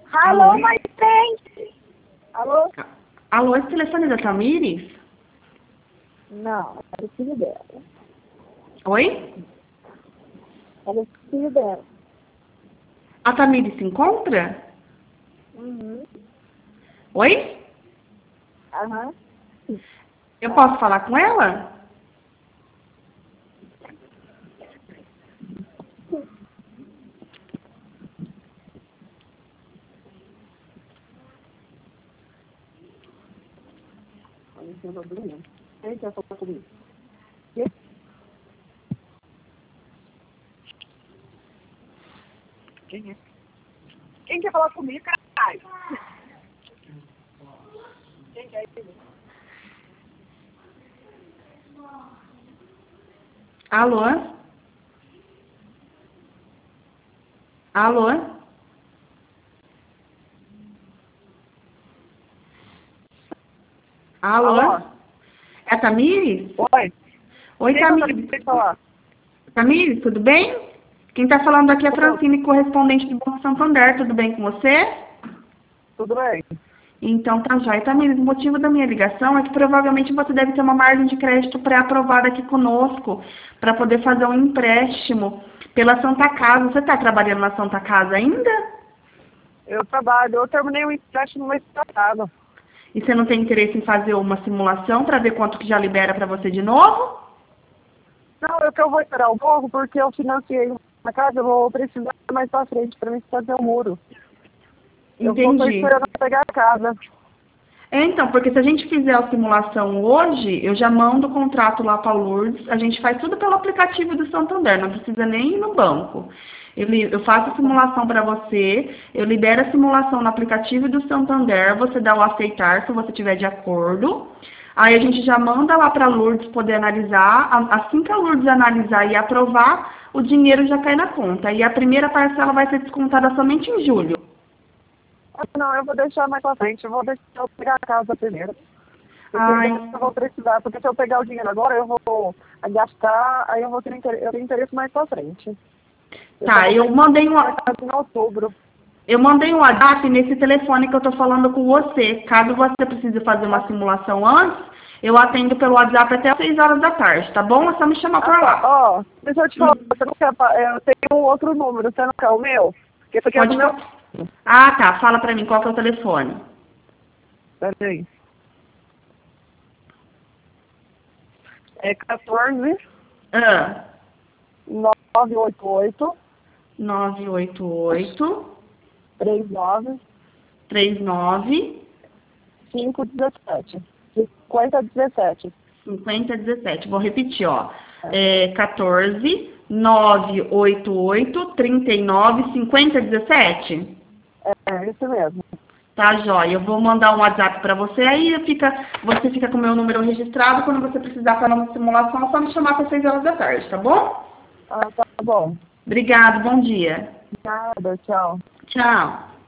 Alô, mãe, tem? Alô? Alô, esse telefone é da Tamires? Não, era o filho dela. Oi? Era o filho dela. A Tamires se encontra? Uhum. Oi? Aham. Eu posso falar com ela? Quem quer falar comigo? Quem é? Quem quer falar comigo, caralho? Quem quer ir? Alô? Alô? Alô? Alô? É a Tamires? Oi. Oi, Quem que eu Tamires. tenho que falar? Tamires, tudo bem? Quem está falando aqui é a Tudo, Francine, correspondente do Banco Santander. Tudo bem com você? tudo bem? Então, tá joia. Tamires, o motivo da minha ligação é que provavelmente você deve ter uma margem de crédito pré-aprovada aqui conosco para poder fazer um empréstimo pela Santa Casa. Você está trabalhando na Santa Casa ainda? Eu trabalho, eu terminei o empréstimo no mês passado. E você não tem interesse em fazer uma simulação para ver quanto que já libera para você de novo? Não, eu vou esperar um pouco porque eu financiei uma casa, eu vou precisar mais pra frente pra mim fazer o muro. Eu vou tô Entendi. esperando pegar a casa. Então, porque se a gente fizer a simulação hoje, eu já mando o contrato lá para o Lourdes, a gente faz tudo pelo aplicativo do Santander, não precisa nem ir no banco. Eu faço a simulação para você, eu libero a simulação no aplicativo do Santander, você dá o aceitar se você tiver de acordo. Aí a gente já manda lá para a Lourdes poder analisar, assim que a Lourdes analisar e aprovar, o dinheiro já cai na conta. E a primeira parcela vai ser descontada somente em julho. Ah, não, eu vou deixar mais pra frente, eu vou deixar eu pegar a casa primeiro. Porque Ai, eu vou precisar, porque se eu pegar o dinheiro agora, eu vou gastar, aí eu tenho interesse mais pra frente. Eu só tá, vou eu pegar mandei a uma. casa em outubro. Eu mandei um WhatsApp nesse telefone que eu estou falando com você. Caso você precise fazer uma simulação antes, eu atendo pelo WhatsApp até às 6 horas da tarde, tá bom? É só me chamar Ah, por tá, lá. ó, deixa eu te falar, você não quer, eu tenho um outro número, você não quer o meu? Porque esse aqui é do Pode meu. falar. Ah, tá. Fala pra mim qual que é o telefone. Peraí. É 14 Ah, 988 988 39 39 517 5017. 5017. Vou repetir, ó. É 14 988 39 5017. É, isso mesmo. Tá, joia. Eu vou mandar um WhatsApp para você, aí você fica com o meu número registrado. Quando você precisar para uma simulação, é só me chamar às 6 horas da tarde, tá bom? Ah, tá bom. Obrigado, bom dia. Nada, tchau. Tchau.